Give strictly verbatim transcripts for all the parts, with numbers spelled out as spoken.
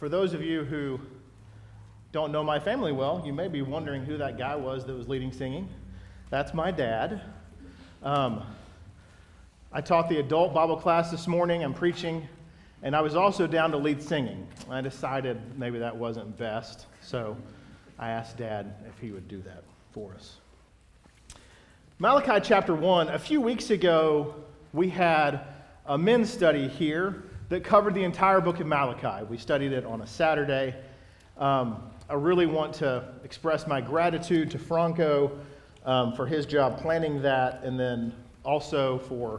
for those of you who don't know my family well, you may be wondering who that guy was that was leading singing. That's my dad. Um, I taught the adult Bible class this morning. I'm preaching, and I was also down to lead singing. I decided maybe that wasn't best, so I asked Dad if he would do that for us. Malachi chapter one, a few weeks ago, we had a men's study here that covered the entire book of Malachi. We studied it on a Saturday. Um, I really want to express my gratitude to Franco um, for his job planning that, and then also for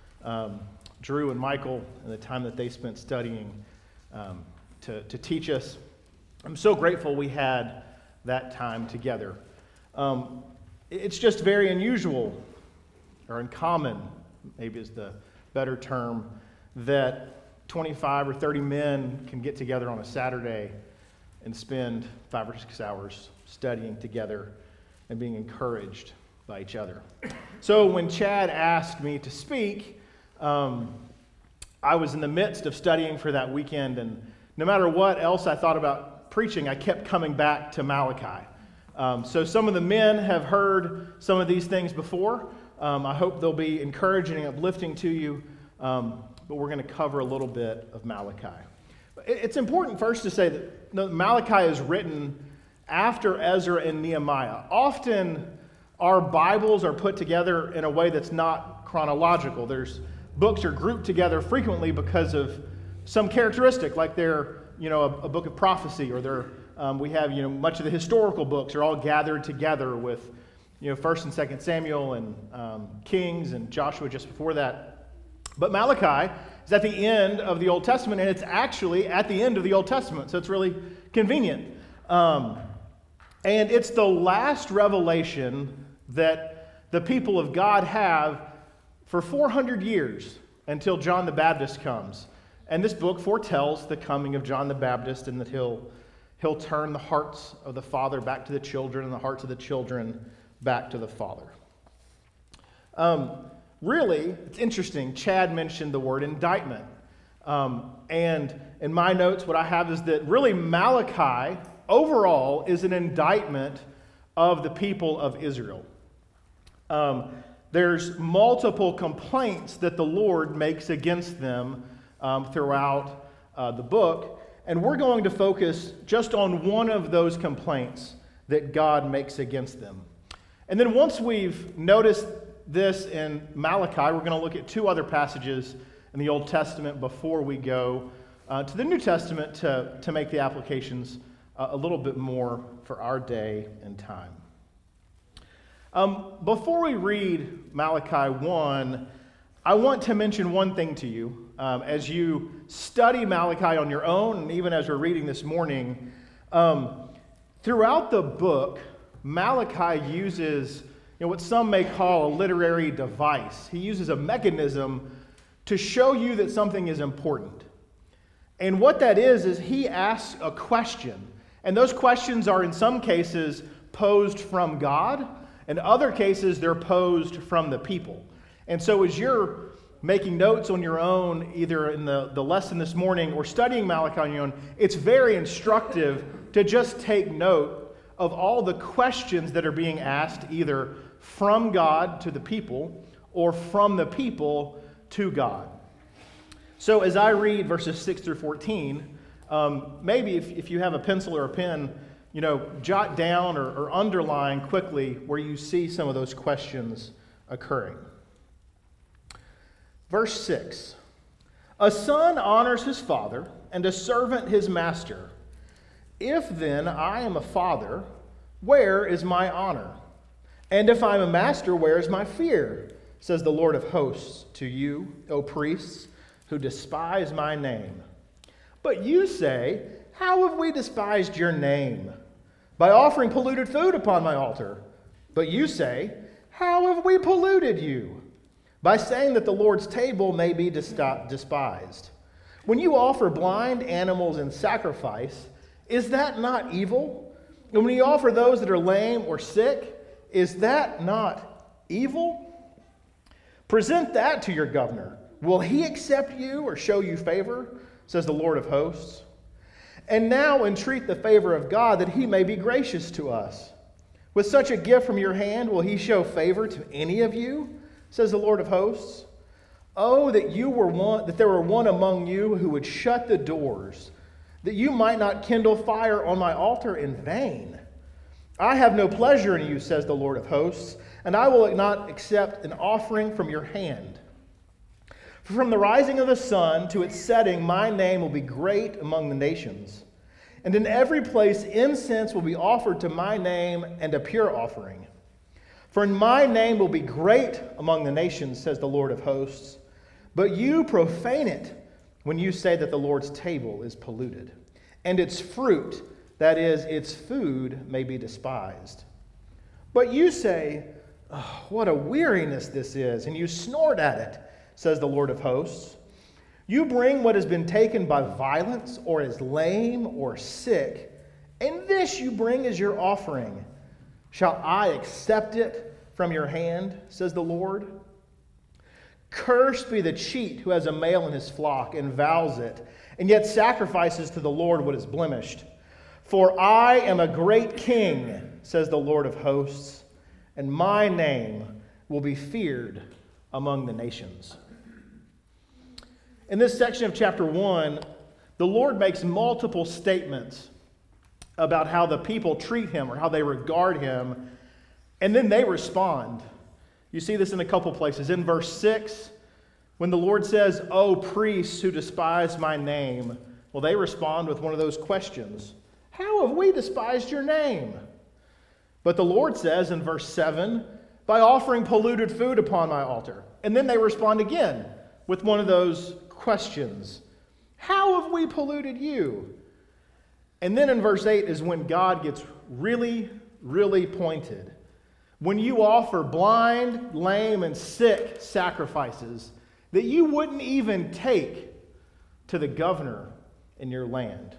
um, Drew and Michael and the time that they spent studying um, to, to teach us. I'm so grateful we had that time together. Um, it's just very unusual, or uncommon, maybe is the better term, that twenty-five or thirty men can get together on a Saturday and spend five or six hours studying together and being encouraged by each other. So when Chad asked me to speak, um, I was in the midst of studying for that weekend, and no matter what else I thought about preaching, I kept coming back to Malachi. Um, so some of the men have heard some of these things before. Um, I hope they'll be encouraging and uplifting to you, um, but we're going to cover a little bit of Malachi. It's important first to say that Malachi is written after Ezra and Nehemiah. Often our Bibles are put together in a way that's not chronological. There's books are grouped together frequently because of some characteristic, like they're, you know, a, a book of prophecy, or they're, um, we have, you know, much of the historical books are all gathered together with, you know, First and Second Samuel and um, Kings and Joshua just before that. But Malachi is at the end of the Old Testament, and it's actually at the end of the Old Testament, so it's really convenient. Um, and it's the last revelation that the people of God have for four hundred years until John the Baptist comes. And this book foretells the coming of John the Baptist, and that he'll, he'll turn the hearts of the Father back to the children and the hearts of the children back to the Father. Um, really, it's interesting. Chad mentioned the word indictment. Um, and in my notes, what I have is that really Malachi overall is an indictment of the people of Israel. Um, there's multiple complaints that the Lord makes against them um, throughout uh, the book. And we're going to focus just on one of those complaints that God makes against them. And then once we've noticed this in Malachi, we're going to look at two other passages in the Old Testament before we go uh, to the New Testament to, to make the applications uh, a little bit more for our day and time. Um, before we read Malachi one, I want to mention one thing to you. Um, as you study Malachi on your own, and even as we're reading this morning, um, throughout the book, Malachi uses, you know, what some may call a literary device. He uses a mechanism to show you that something is important. And what that is, is he asks a question. And those questions are in some cases posed from God. In other cases, they're posed from the people. And so as you're making notes on your own, either in the, the lesson this morning or studying Malachi on your own, it's very instructive to just take note of all the questions that are being asked, either from God to the people or from the people to God. So as I read verses six through fourteen, um, maybe if, if you have a pencil or a pen, you know, jot down or, or underline quickly where you see some of those questions occurring. Verse six, a son honors his father, and a servant his master. If then I am a father, where is my honor? And if I'm a master, where is my fear? Says the Lord of hosts to you, O priests, who despise my name. But you say, how have we despised your name? By offering polluted food upon my altar. But you say, how have we polluted you? By saying that the Lord's table may be despised. When you offer blind animals in sacrifice, is that not evil? And when you offer those that are lame or sick, is that not evil? Present that to your governor. Will he accept you or show you favor? Says the Lord of hosts. And now entreat the favor of God that he may be gracious to us. With such a gift from your hand, will he show favor to any of you? Says the Lord of hosts. Oh, that you were one, that there were one among you who would shut the doors, that you might not kindle fire on my altar in vain. I have no pleasure in you, says the Lord of hosts, and I will not accept an offering from your hand. For from the rising of the sun to its setting, my name will be great among the nations. And in every place incense will be offered to my name, and a pure offering. For my name will be great among the nations, says the Lord of hosts. But you profane it when you say that the Lord's table is polluted, and its fruit, that is, its food, may be despised. But you say, oh, what a weariness this is, and you snort at it, says the Lord of hosts. You bring what has been taken by violence, or is lame, or sick, and this you bring as your offering. Shall I accept it from your hand, says the Lord? Cursed be the cheat who has a male in his flock and vows it, and yet sacrifices to the Lord what is blemished. For I am a great king, says the Lord of hosts, and my name will be feared among the nations. In this section of chapter one, the Lord makes multiple statements about how the people treat him or how they regard him, and then they respond. You see this in a couple places. In verse six, when the Lord says, "O priests who despise my name," well, they respond with one of those questions. How have we despised your name? But the Lord says in verse seven, by offering polluted food upon my altar. And then they respond again with one of those questions. How have we polluted you? And then in verse eight is when God gets really, really pointed. When you offer blind, lame, and sick sacrifices that you wouldn't even take to the governor in your land.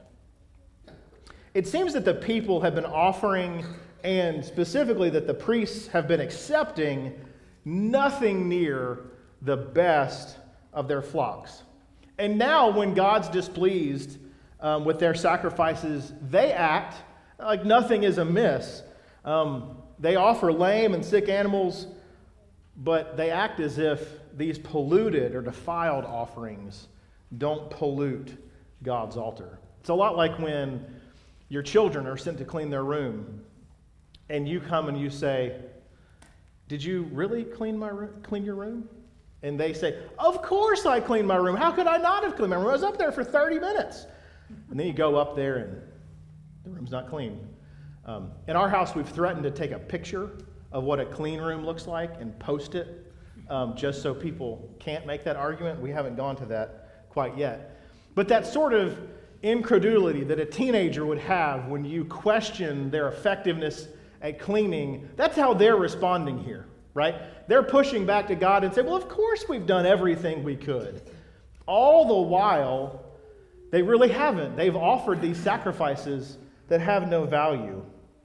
It seems that the people have been offering, and specifically that the priests have been accepting, nothing near the best of their flocks. And now when God's displeased um, with their sacrifices, they act like nothing is amiss. Um, they offer lame and sick animals, but they act as if these polluted or defiled offerings don't pollute God's altar. It's a lot like when your children are sent to clean their room, and you come and you say, "Did you really clean my room, clean your room?" And they say, "Of course I cleaned my room. How could I not have cleaned my room? I was up there for thirty minutes." And then you go up there and the room's not clean. Um, in our house, we've threatened to take a picture of what a clean room looks like and post it um, just so people can't make that argument. We haven't gone to that quite yet. But that sort of incredulity that a teenager would have when you question their effectiveness at cleaning, that's how they're responding here, right? They're pushing back to God and say, well, of course we've done everything we could. All the while, they really haven't. They've offered these sacrifices that have no value.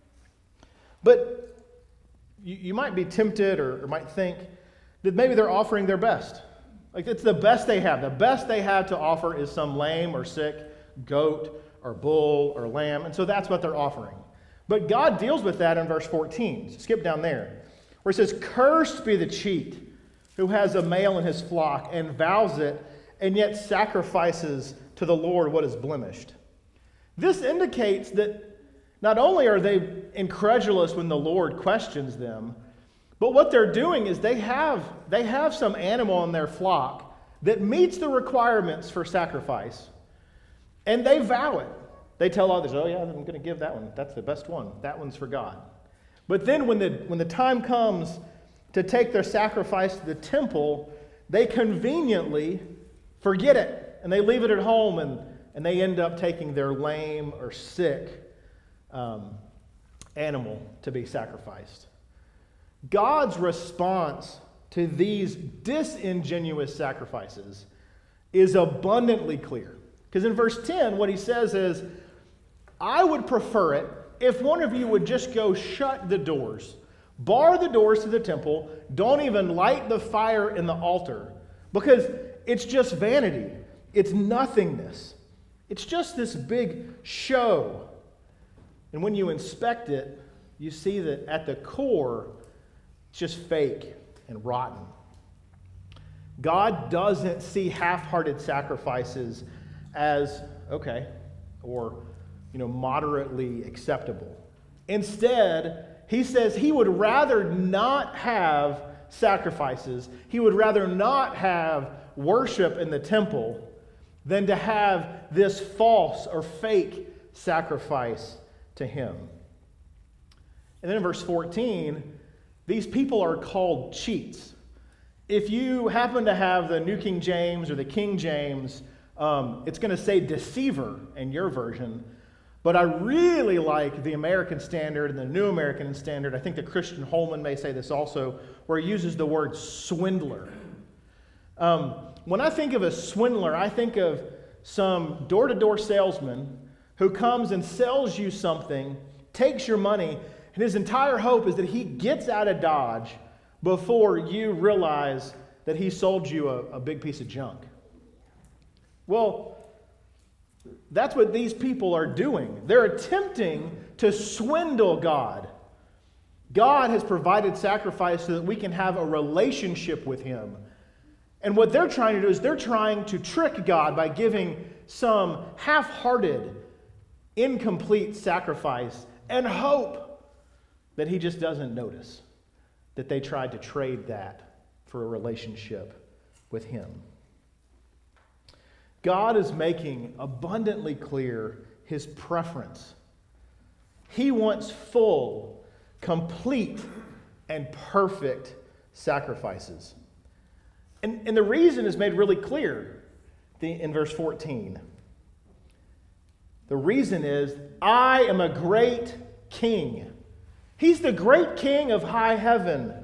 But you, you might be tempted or, or might think that maybe they're offering their best. Like it's the best they have. The best they have to offer is some lame or sick goat or bull or lamb. And so that's what they're offering. But God deals with that in verse fourteen. So skip down there. Where it says, "Cursed be the cheat who has a male in his flock and vows it and yet sacrifices to the Lord what is blemished." This indicates that not only are they incredulous when the Lord questions them, but what they're doing is they have, they have some animal in their flock that meets the requirements for sacrifice, and they vow it. They tell others, "Oh yeah, I'm going to give that one. That's the best one. That one's for God." But then when the, when the time comes to take their sacrifice to the temple, they conveniently forget it, and they leave it at home, and, and they end up taking their lame or sick um, animal to be sacrificed. God's response to these disingenuous sacrifices is abundantly clear. Because in verse ten, what he says is, "I would prefer it if one of you would just go shut the doors, bar the doors to the temple, don't even light the fire in the altar, because it's just vanity. It's nothingness. It's just this big show. And when you inspect it, you see that at the core, it's just fake and rotten. God doesn't see half-hearted sacrifices as okay or, you know, moderately acceptable. Instead, he says he would rather not have sacrifices. He would rather not have worship in the temple than to have this false or fake sacrifice to him. And then in verse fourteen, these people are called cheats. If you happen to have the New King James or the King James, um, it's going to say deceiver in your version. But I really like the American Standard and the New American Standard. I think the Christian Holman may say this also, where he uses the word swindler. Um, when I think of a swindler, I think of some door-to-door salesman who comes and sells you something, takes your money, and his entire hope is that he gets out of Dodge before you realize that he sold you a, a big piece of junk. Well, that's what these people are doing. They're attempting to swindle God. God has provided sacrifice so that we can have a relationship with him. And what they're trying to do is they're trying to trick God by giving some half-hearted, incomplete sacrifice and hope that he just doesn't notice that they tried to trade that for a relationship with him. God is making abundantly clear his preference. He wants full, complete, and perfect sacrifices. And, and the reason is made really clear in verse fourteen. The reason is, I am a great king. He's the great king of high heaven.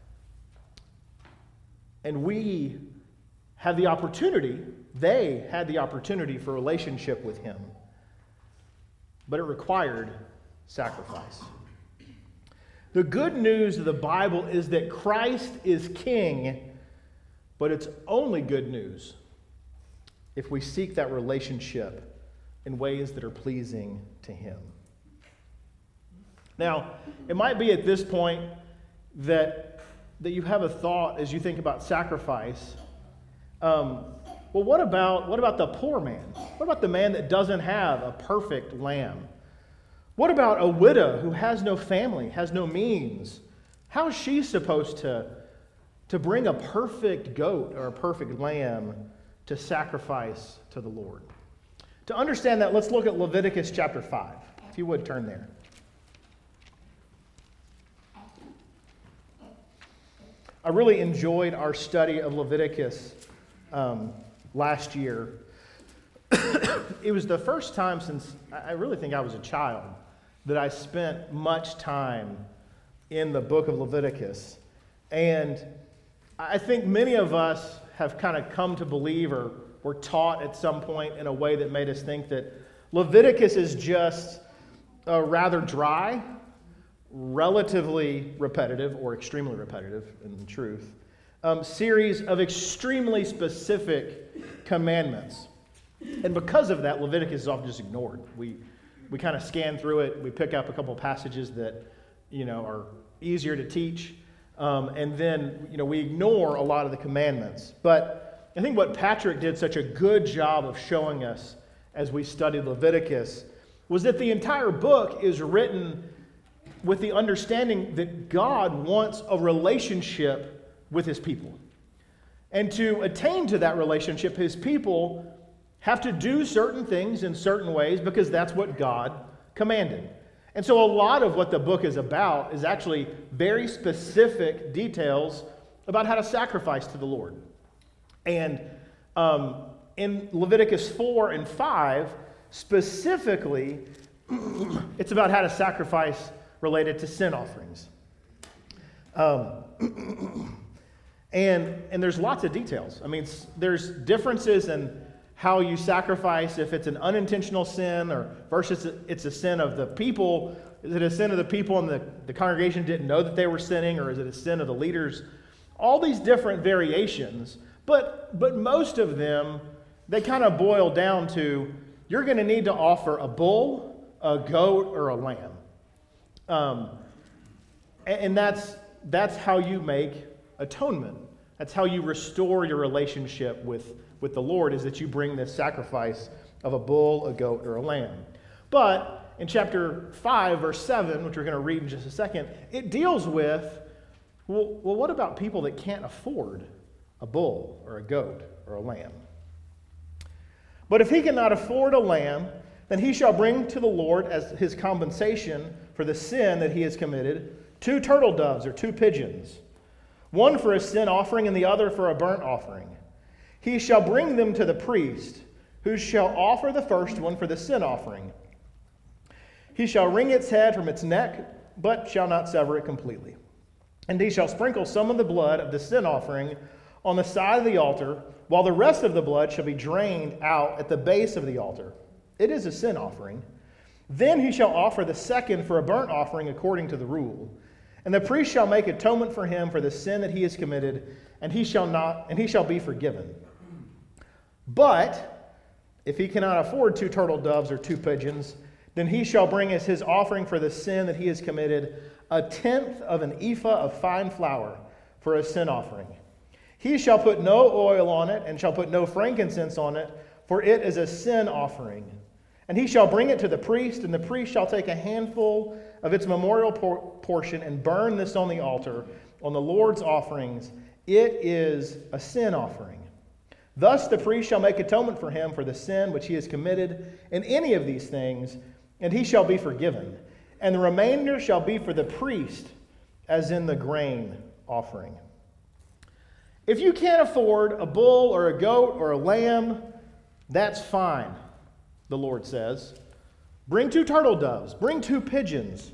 And we have the opportunity, they had the opportunity for a relationship with him. But it required sacrifice. The good news of the Bible is that Christ is king, but it's only good news if we seek that relationship in ways that are pleasing to him. Now, it might be at this point that, that you have a thought as you think about sacrifice. Um, well, what about, what about the poor man? What about the man that doesn't have a perfect lamb? What about a widow who has no family, has no means? How is she supposed to, to bring a perfect goat or a perfect lamb to sacrifice to the Lord? To understand that, let's look at Leviticus chapter five. If you would, turn there. I really enjoyed our study of Leviticus um, last year. It was the first time since, I really think I was a child, that I spent much time in the book of Leviticus. And I think many of us have kind of come to believe or were taught at some point in a way that made us think that Leviticus is just uh, rather dry, relatively repetitive, or extremely repetitive in truth, um, series of extremely specific commandments. And because of that, Leviticus is often just ignored. We we kind of scan through it. We pick up a couple passages that, you know, are easier to teach. Um, and then, you know, we ignore a lot of the commandments. But I think what Patrick did such a good job of showing us as we studied Leviticus was that the entire book is written with the understanding that God wants a relationship with his people. And to attain to that relationship, his people have to do certain things in certain ways because that's what God commanded. And so a lot of what the book is about is actually very specific details about how to sacrifice to the Lord. And um, in Leviticus four and five, specifically, it's about how to sacrifice related to sin offerings. Um, and, and there's lots of details. I mean, there's differences in how you sacrifice if it's an unintentional sin or versus it's a sin of the people. Is it a sin of the people and the, the congregation didn't know that they were sinning, or is it a sin of the leaders? All these different variations, but but most of them, they kind of boil down to you're going to need to offer a bull, a goat, or a lamb. Um, and, and that's that's how you make atonement. That's how you restore your relationship with, with the Lord, is that you bring this sacrifice of a bull, a goat, or a lamb. But in chapter five, verse seven, which we're going to read in just a second, it deals with, well, well, what about people that can't afford a bull or a goat or a lamb? But if he cannot afford a lamb, then he shall bring to the Lord as his compensation for the sin that he has committed two turtle doves or two pigeons, one for a sin offering and the other for a burnt offering. He shall bring them to the priest, who shall offer the first one for the sin offering. He shall wring its head from its neck, but shall not sever it completely. And he shall sprinkle some of the blood of the sin offering on the side of the altar, while the rest of the blood shall be drained out at the base of the altar. It is a sin offering. Then he shall offer the second for a burnt offering according to the rule. And the priest shall make atonement for him for the sin that he has committed, and he shall not, and he shall be forgiven. But if he cannot afford two turtle doves or two pigeons, then he shall bring as his offering for the sin that he has committed a tenth of an ephah of fine flour for a sin offering. He shall put no oil on it, and shall put no frankincense on it, for it is a sin offering. And he shall bring it to the priest, and the priest shall take a handful of its memorial por- portion and burn this on the altar, on the Lord's offerings. It is a sin offering. Thus the priest shall make atonement for him for the sin which he has committed in any of these things, and he shall be forgiven. And the remainder shall be for the priest, as in the grain offering. If you can't afford a bull or a goat or a lamb, that's fine, the Lord says. Bring two turtle doves, bring two pigeons.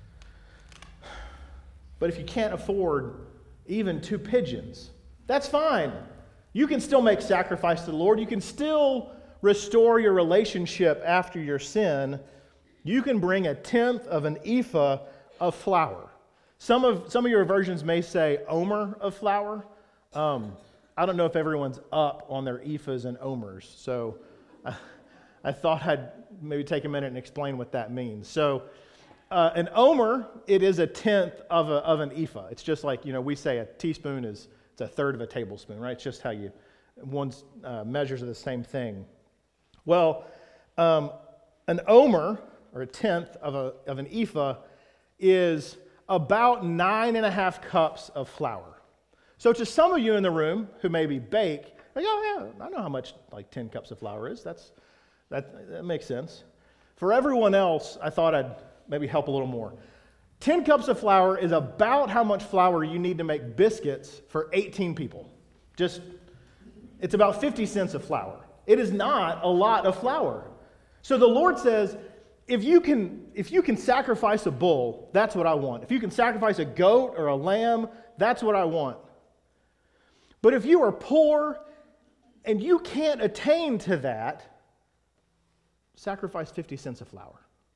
But if you can't afford even two pigeons, that's fine. You can still make sacrifice to the Lord. You can still restore your relationship after your sin. You can bring a tenth of an ephah of flour. Some of, some of your versions may say omer of flour. Um, I don't know if everyone's up on their ephahs and omers, so I, I thought I'd maybe take a minute and explain what that means. So uh, an omer, it is a tenth of, a, of an ephah. It's just like, you know, we say a teaspoon is it's a third of a tablespoon, right? It's just how you, one's uh, measures are the same thing. Well, um, an omer, or a tenth of, a, of an ephah, is about nine and a half cups of flour. So to some of you in the room who maybe bake, like, oh yeah, I know how much like ten cups of flour is. That's that, that makes sense. For everyone else, I thought I'd maybe help a little more. ten cups of flour is about how much flour you need to make biscuits for eighteen people. Just, it's about fifty cents of flour. It is not a lot of flour. So the Lord says, if you can, if you can sacrifice a bull, that's what I want. If you can sacrifice a goat or a lamb, that's what I want. But if you are poor and you can't attain to that, sacrifice fifty cents of flour.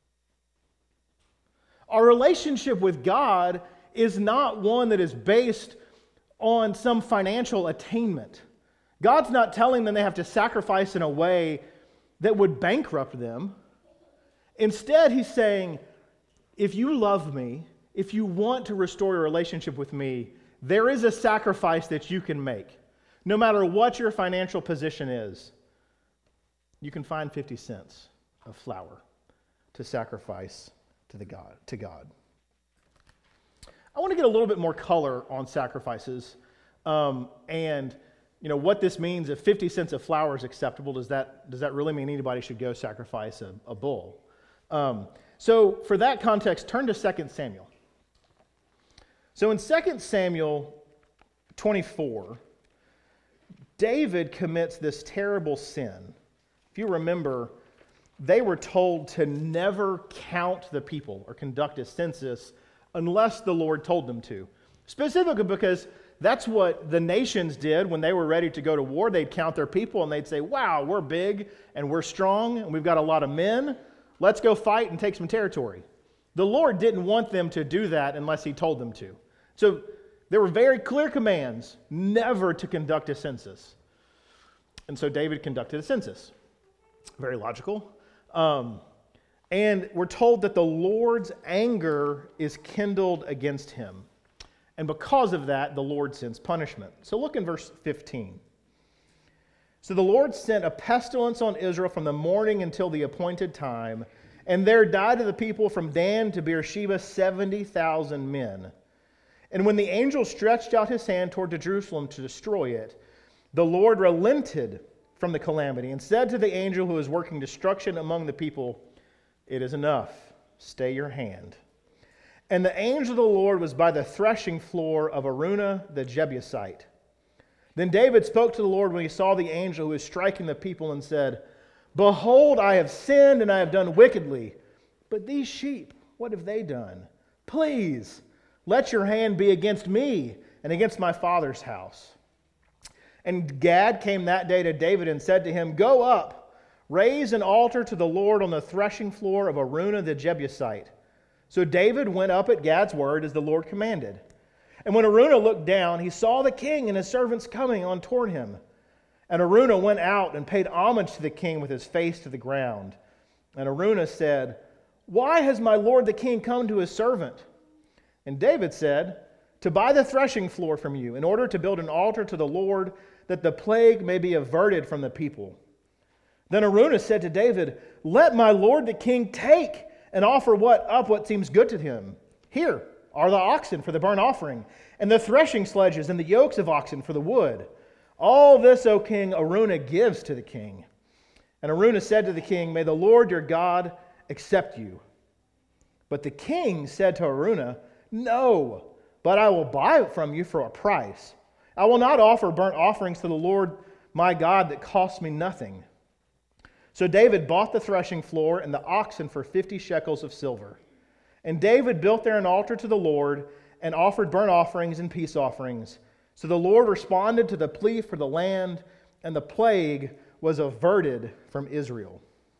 Our relationship with God is not one that is based on some financial attainment. God's not telling them they have to sacrifice in a way that would bankrupt them. Instead, he's saying, if you love me, if you want to restore your relationship with me, there is a sacrifice that you can make. No matter what your financial position is, you can find fifty cents of flour to sacrifice to the God, to God. I want to get a little bit more color on sacrifices, um, and you know what this means. If fifty cents of flour is acceptable, does that does that really mean anybody should go sacrifice a, a bull? Um, so for that context, turn to Second Samuel. So in Second Samuel twenty-four, David commits this terrible sin. If you remember, they were told to never count the people or conduct a census unless the Lord told them to. Specifically because that's what the nations did when they were ready to go to war. They'd count their people and they'd say, wow, we're big and we're strong and we've got a lot of men. Let's go fight and take some territory. The Lord didn't want them to do that unless he told them to. So there were very clear commands never to conduct a census. And so David conducted a census. Very logical. Um, and we're told that the Lord's anger is kindled against him. And because of that, the Lord sends punishment. So look in verse fifteen. So the Lord sent a pestilence on Israel from the morning until the appointed time, and there died of the people from Dan to Beersheba seventy thousand men. And when the angel stretched out his hand toward to Jerusalem to destroy it, the Lord relented from the calamity and said to the angel who was working destruction among the people, "It is enough. Stay your hand." And the angel of the Lord was by the threshing floor of Araunah the Jebusite. Then David spoke to the Lord when he saw the angel who was striking the people and said, "Behold, I have sinned and I have done wickedly. But these sheep, what have they done? Please, let your hand be against me and against my father's house." And Gad came that day to David and said to him, "Go up, raise an altar to the Lord on the threshing floor of Araunah the Jebusite." So David went up at Gad's word as the Lord commanded. And when Araunah looked down, he saw the king and his servants coming on toward him. And Araunah went out and paid homage to the king with his face to the ground. And Araunah said, "Why has my lord the king come to his servant?" And David said, "To buy the threshing floor from you, in order to build an altar to the Lord, that the plague may be averted from the people." Then Araunah said to David, "Let my lord the king take and offer what up what seems good to him. Here are the oxen for the burnt offering, and the threshing sledges, and the yokes of oxen for the wood. All this, O king, Araunah gives to the king." And Araunah said to the king, "May the Lord your God accept you." But the king said to Araunah, "No, but I will buy it from you for a price. I will not offer burnt offerings to the Lord my God that cost me nothing." So David bought the threshing floor and the oxen for fifty shekels of silver. And David built there an altar to the Lord and offered burnt offerings and peace offerings. So the Lord responded to the plea for the land, and the plague was averted from Israel.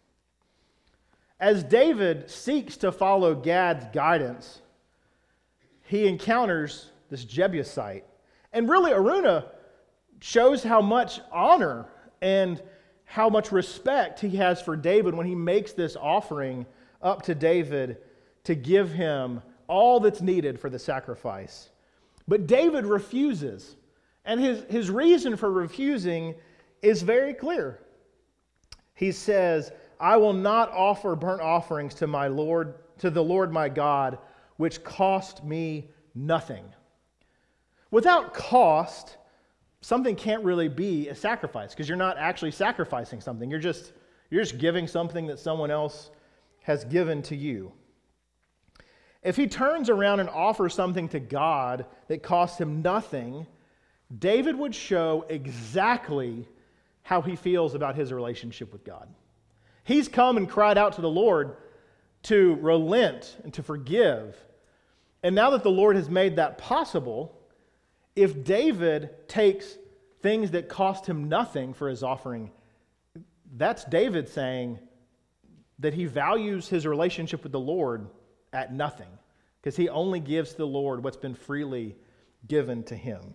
As David seeks to follow Gad's guidance, he encounters this Jebusite. And really, Araunah shows how much honor and how much respect he has for David when he makes this offering up to David to give him all that's needed for the sacrifice. But David refuses. And his, his reason for refusing is very clear. He says, "I will not offer burnt offerings to my Lord, to the Lord my God, which cost me nothing." Without cost, something can't really be a sacrifice because you're not actually sacrificing something. You're just, you're just giving something that someone else has given to you. If he turns around and offers something to God that costs him nothing, David would show exactly how he feels about his relationship with God. He's come and cried out to the Lord to relent and to forgive. And now that the Lord has made that possible, if David takes things that cost him nothing for his offering, that's David saying that he values his relationship with the Lord at nothing, because he only gives to the Lord what's been freely given to him.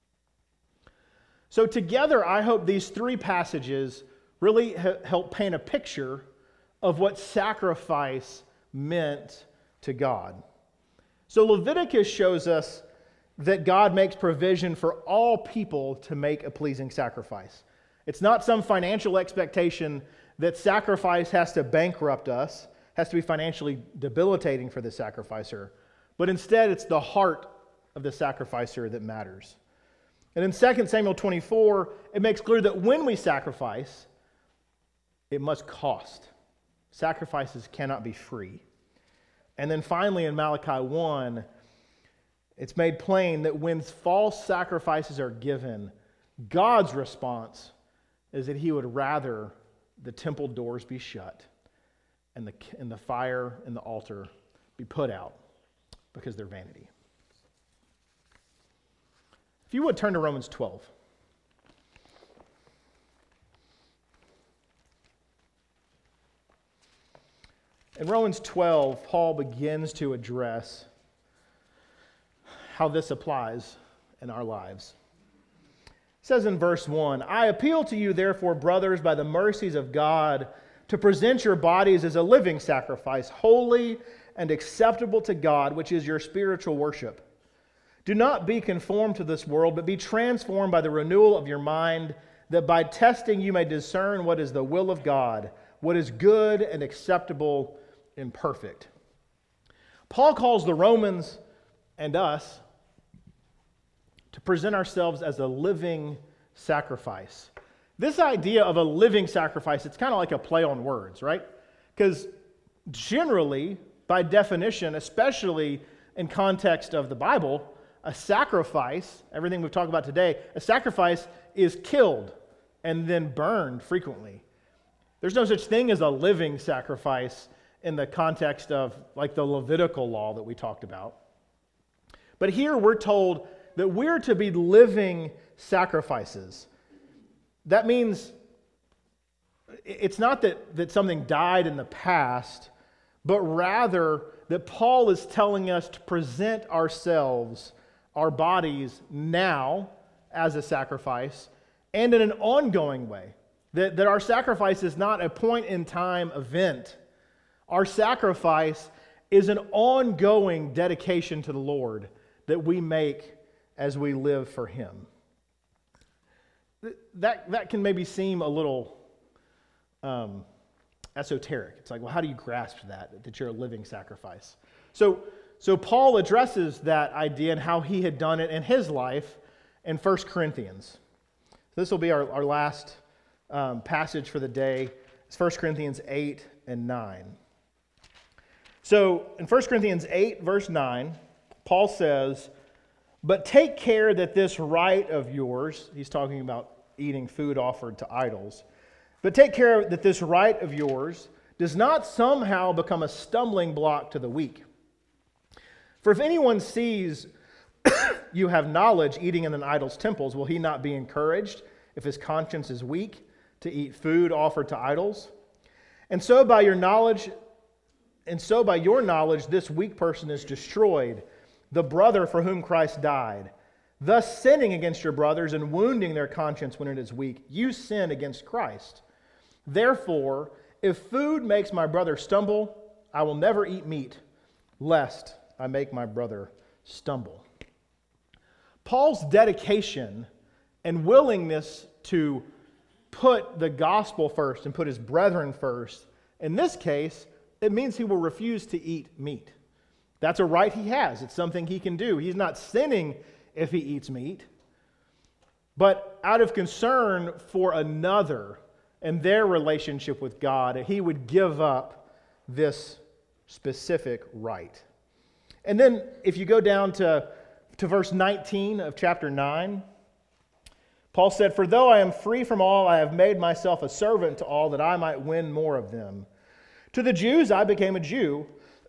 So together, I hope these three passages really help paint a picture of what sacrifice meant to God. So Leviticus shows us that God makes provision for all people to make a pleasing sacrifice. It's not some financial expectation that sacrifice has to bankrupt us, has to be financially debilitating for the sacrificer, but instead it's the heart of the sacrificer that matters. And in Second Samuel twenty-four, it makes clear that when we sacrifice, it must cost. Sacrifices cannot be free. And then finally in Malachi one, it's made plain that when false sacrifices are given, God's response is that he would rather the temple doors be shut and the, and the fire and the altar be put out because they're vanity. If you would turn to Romans twelve. In Romans twelve, Paul begins to address how this applies in our lives. says in verse one, I appeal to you, therefore, brothers, by the mercies of God, to present your bodies as a living sacrifice, holy and acceptable to God, which is your spiritual worship. Do not be conformed to this world, but be transformed by the renewal of your mind, that by testing you may discern what is the will of God, what is good and acceptable and perfect. Paul calls the Romans and us to present ourselves as a living sacrifice. This idea of a living sacrifice, it's kind of like a play on words, right? Because generally, by definition, especially in context of the Bible, a sacrifice, everything we've talked about today, a sacrifice is killed and then burned frequently. There's no such thing as a living sacrifice in the context of like the Levitical law that we talked about. But here we're told that we're to be living sacrifices. That means it's not that, that something died in the past, but rather that Paul is telling us to present ourselves, our bodies now as a sacrifice and in an ongoing way. That, that our sacrifice is not a point-in-time event. Our sacrifice is an ongoing dedication to the Lord that we make as we live for Him. That, that can maybe seem a little um, esoteric. It's like, well, how do you grasp that, that you're a living sacrifice? So, so Paul addresses that idea and how he had done it in his life in First Corinthians. This will be our, our last um, passage for the day. It's First Corinthians eight and nine. So in First Corinthians eight, verse nine, Paul says, but take care that this right of yours, he's talking about eating food offered to idols, but take care that this right of yours does not somehow become a stumbling block to the weak. For if anyone sees you have knowledge eating in an idol's temples, will he not be encouraged, if his conscience is weak, to eat food offered to idols? And so by your knowledge, and so by your knowledge, this weak person is destroyed, the brother for whom Christ died. Thus sinning against your brothers and wounding their conscience when it is weak, you sin against Christ. Therefore, if food makes my brother stumble, I will never eat meat, lest I make my brother stumble. Paul's dedication and willingness to put the gospel first and put his brethren first, in this case, it means he will refuse to eat meat. That's a right he has. It's something he can do. He's not sinning if he eats meat, but out of concern for another and their relationship with God, he would give up this specific right. And then if you go down to, to verse nineteen of chapter nine, Paul said, for though I am free from all, I have made myself a servant to all that I might win more of them. To the Jews I became a Jew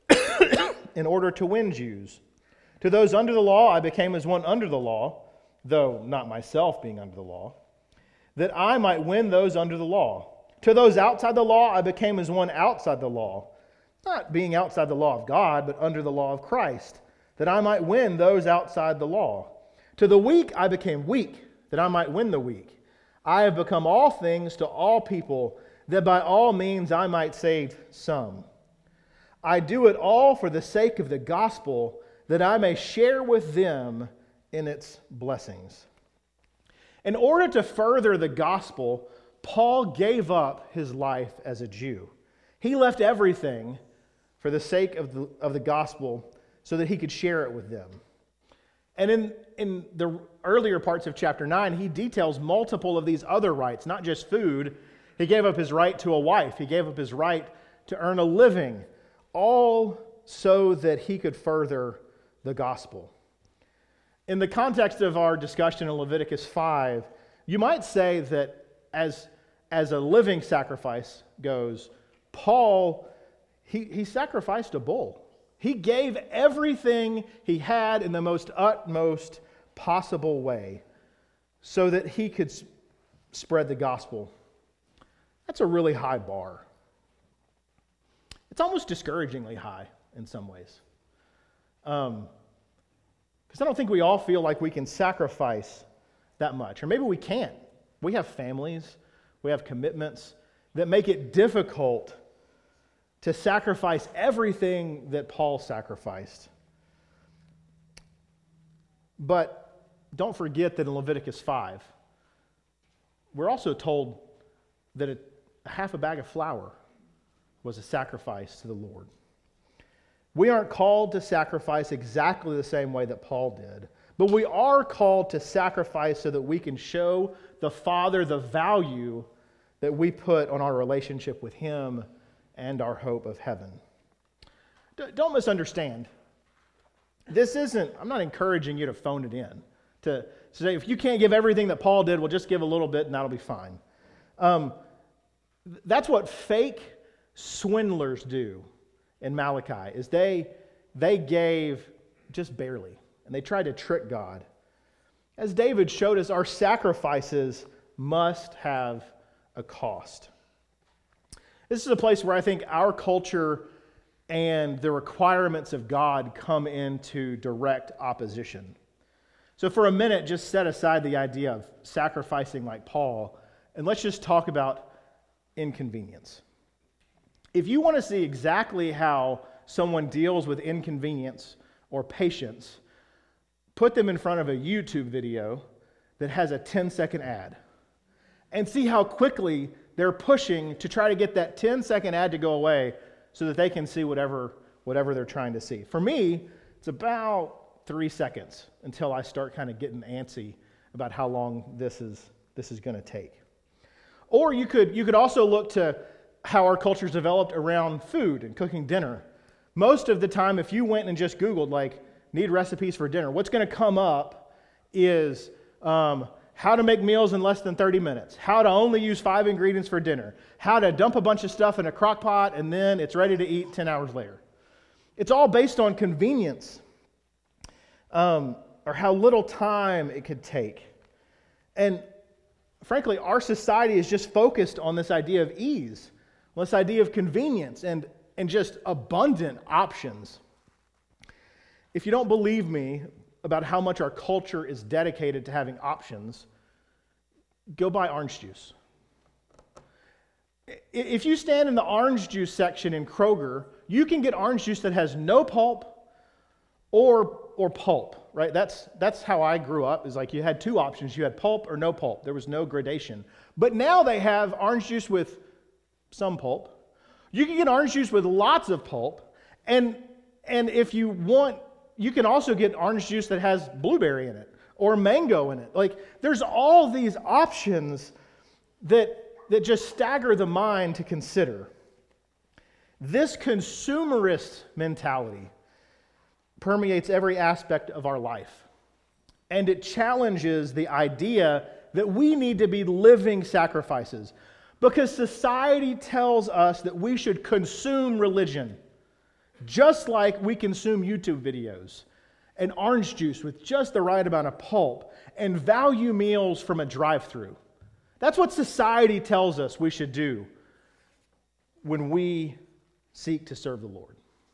in order to win Jews. To those under the law I became as one under the law, though not myself being under the law, that I might win those under the law. To those outside the law I became as one outside the law, not being outside the law of God, but under the law of Christ, that I might win those outside the law. To the weak I became weak, that I might win the weak. I have become all things to all people, that by all means I might save some. I do it all for the sake of the gospel, that I may share with them in its blessings. In order to further the gospel, Paul gave up his life as a Jew. He left everything for the sake of the, of the gospel so that he could share it with them. And in, in the earlier parts of chapter nine, he details multiple of these other rights, not just food. He gave up his right to a wife. He gave up his right to earn a living, all so that he could further the gospel. In the context of our discussion in Leviticus five, you might say that as, as a living sacrifice goes, Paul, he, he sacrificed a bull. He gave everything he had in the most utmost possible way so that he could s- spread the gospel. That's a really high bar. It's almost discouragingly high in some ways. Um, because I don't think we all feel like we can sacrifice that much. Or maybe we can't. We have families, we have commitments that make it difficult to sacrifice everything that Paul sacrificed. But don't forget that in Leviticus five, we're also told that a, a half a bag of flour was a sacrifice to the Lord. We aren't called to sacrifice exactly the same way that Paul did, but we are called to sacrifice so that we can show the Father the value that we put on our relationship with Him and our hope of heaven. Don't misunderstand. This isn't, I'm not encouraging you to phone it in. To say, if you can't give everything that Paul did, well, just give a little bit and that'll be fine. Um, that's what fake swindlers do in Malachi, is they, they gave just barely, and they tried to trick God. As David showed us, our sacrifices must have a cost. This is a place where I think our culture and the requirements of God come into direct opposition. So for a minute, just set aside the idea of sacrificing like Paul, and let's just talk about inconvenience. If you want to see exactly how someone deals with inconvenience or patience, put them in front of a YouTube video that has a ten-second ad, and see how quickly they're pushing to try to get that ten-second ad to go away so that they can see whatever, whatever they're trying to see. For me, it's about three seconds until I start kind of getting antsy about how long this is this is going to take. Or you could you could also look to how our culture's developed around food and cooking dinner. Most of the time, if you went and just Googled, like, need recipes for dinner, what's going to come up is um, how to make meals in less than thirty minutes, how to only use five ingredients for dinner, how to dump a bunch of stuff in a crock pot and then it's ready to eat ten hours later. It's all based on convenience. Um, or how little time it could take. And frankly, our society is just focused on this idea of ease, on this idea of convenience and, and just abundant options. If you don't believe me about how much our culture is dedicated to having options, go buy orange juice. If you stand in the orange juice section in Kroger, you can get orange juice that has no pulp or or pulp, right? That's that's how I grew up, is like you had two options. You had pulp or no pulp. There was no gradation. But now they have orange juice with some pulp. You can get orange juice with lots of pulp. And, and if you want, you can also get orange juice that has blueberry in it or mango in it. Like, there's all these options that, that just stagger the mind to consider. This consumerist mentality permeates every aspect of our life. And it challenges the idea that we need to be living sacrifices. Because society tells us that we should consume religion, just like we consume YouTube videos, and orange juice with just the right amount of pulp, and value meals from a drive-thru. That's what society tells us we should do when we seek to serve the Lord.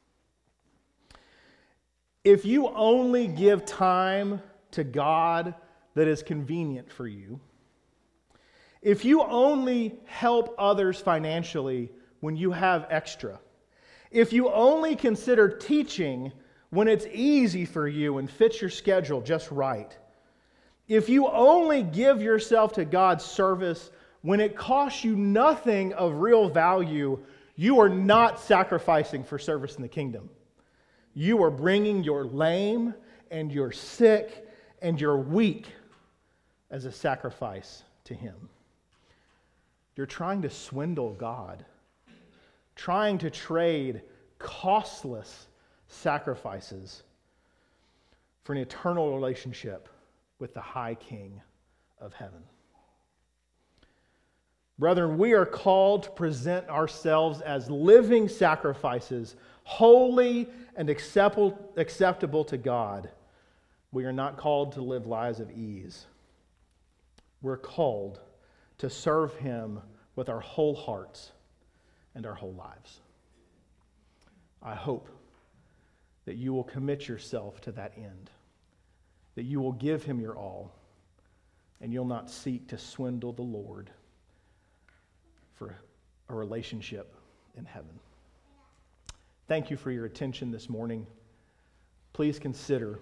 If you only give time to God that is convenient for you, if you only help others financially when you have extra, if you only consider teaching when it's easy for you and fits your schedule just right, if you only give yourself to God's service when it costs you nothing of real value, you are not sacrificing for service in the kingdom. You are bringing your lame and your sick and your weak as a sacrifice to Him. You're trying to swindle God, trying to trade costless sacrifices for an eternal relationship with the high King of heaven. Brethren, we are called to present ourselves as living sacrifices, holy and acceptable to God. We are not called to live lives of ease. We're called to serve Him with our whole hearts and our whole lives. I hope that you will commit yourself to that end, that you will give Him your all, and you'll not seek to swindle the Lord for a relationship in heaven. Thank you for your attention this morning. Please consider